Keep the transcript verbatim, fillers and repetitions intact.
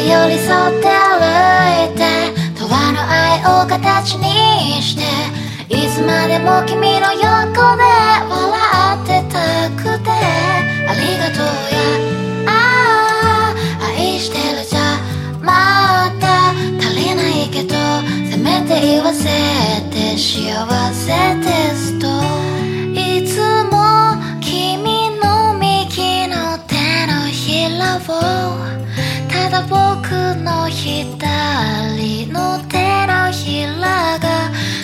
寄り添って歩いて永遠の愛を形にして、いつまでも君の横で笑ってたくて、ありがとうや、ああ愛してるじゃまた足りないけど、せめて言わせて幸せですと。いつも君の右の手のひらを、ただ僕の左の手のひらが